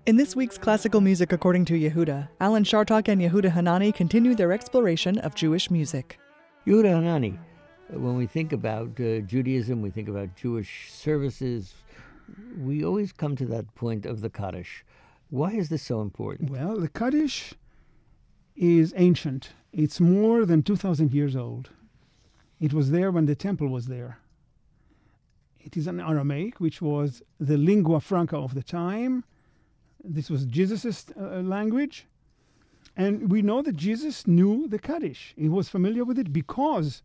In this week's Classical Music According to Yehuda, Alan Shartok and Yehuda Hanani continue their exploration of Jewish music. Yehuda Hanani, when we think about Judaism, we think about Jewish services, we always come to that point of the Kaddish. Why is this so important? Well, the Kaddish is ancient. It's more than 2,000 years old. It was there when the temple was there. It is an Aramaic, which was the lingua franca of the time. This was Jesus' language. And we know that Jesus knew the Kaddish. He was familiar with it because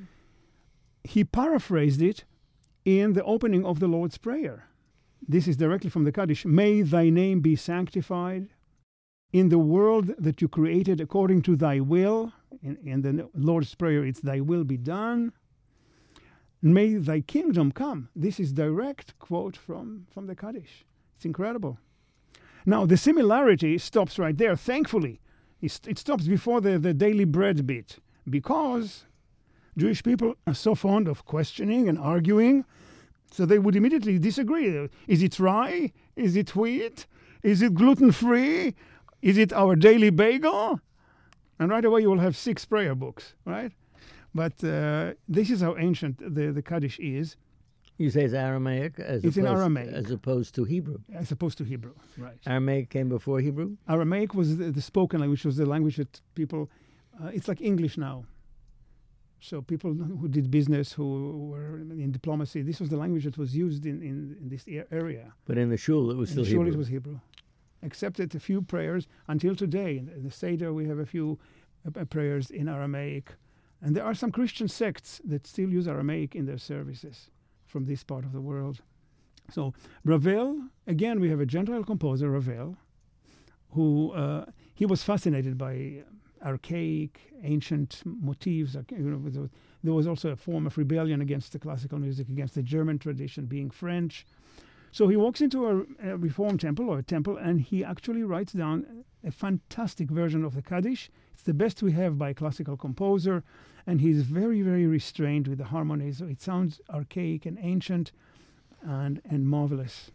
he paraphrased it in the opening of the Lord's Prayer. This is directly from the Kaddish. May thy name be sanctified in the world that you created according to thy will. In the Lord's Prayer, it's thy will be done. May thy kingdom come. This is direct quote from the Kaddish. It's incredible. Now, the similarity stops right there, thankfully. It stops before the daily bread bit, because Jewish people are so fond of questioning and arguing, so they would immediately disagree. Is it rye? Is it wheat? Is it gluten-free? Is it our daily bagel? And right away you will have 6 prayer books, right? But this is how ancient the Kaddish is. You say it's Aramaic It's in Aramaic. As opposed to Hebrew. As opposed to Hebrew, right. Aramaic came before Hebrew? Aramaic was the spoken language, was the language that people, it's like English now. So people who did business, who were in diplomacy, this was the language that was used in this area. But in the shul, it was still Hebrew. In the shul, it was Hebrew. Except that a few prayers, until today, in the Seder, we have a few prayers in Aramaic. And there are some Christian sects that still use Aramaic in their services from this part of the world. So Ravel, again, we have a Gentile composer, Ravel, who he was fascinated by archaic, ancient motifs. There was also a form of rebellion against the classical music, against the German tradition, being French. So he walks into a Reform temple or a temple, and he actually writes down a fantastic version of the Kaddish. It's the best we have by a classical composer, and he's very, very restrained with the harmonies. So it sounds archaic and ancient and marvelous.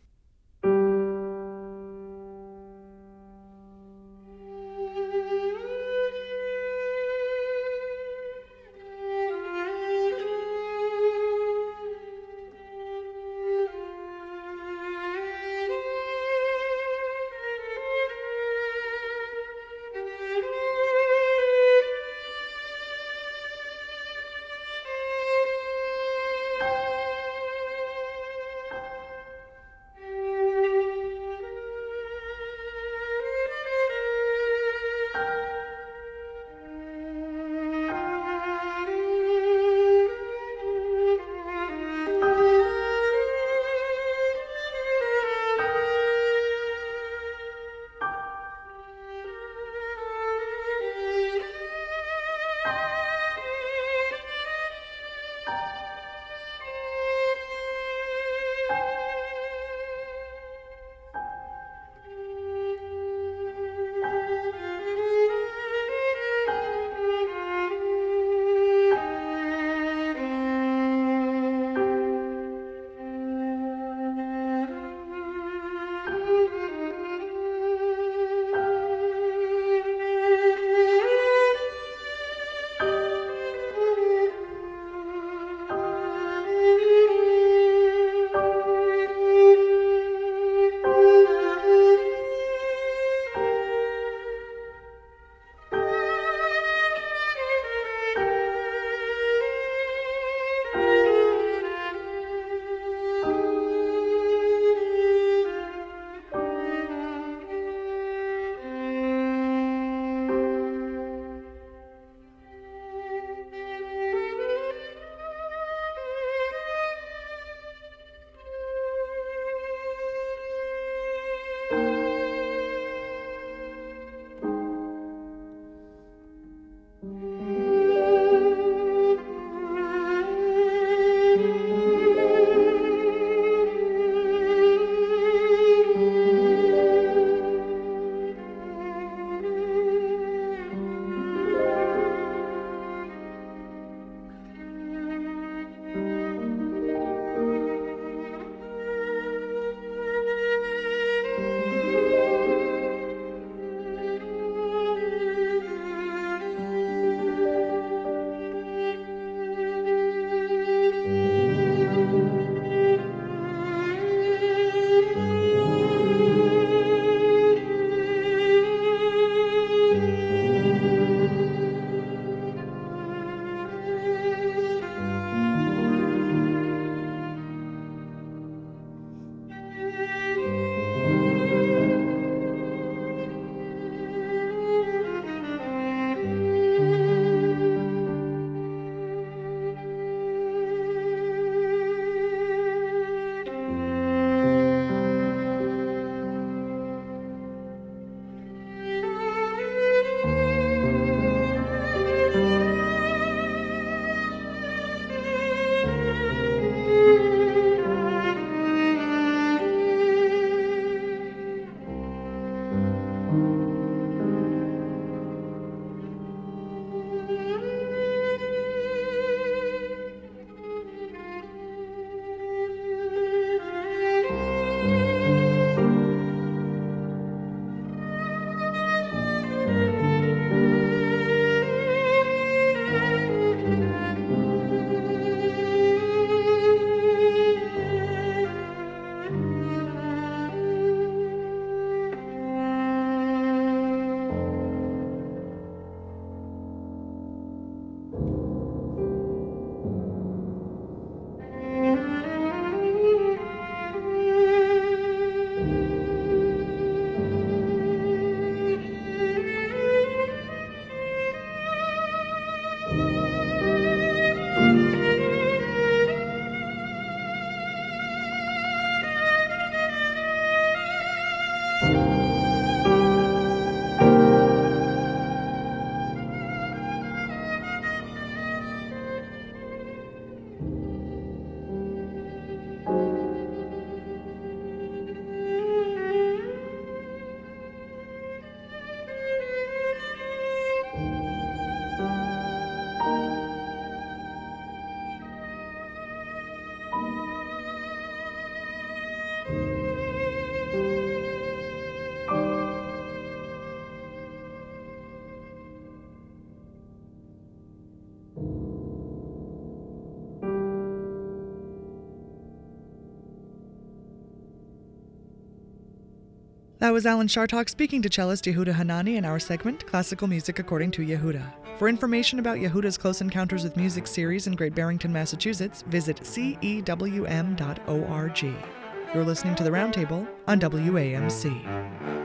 That was Alan Chartock speaking to cellist Yehuda Hanani in our segment, Classical Music According to Yehuda. For information about Yehuda's Close Encounters with Music series in Great Barrington, Massachusetts, visit cewm.org. You're listening to The Roundtable on WAMC.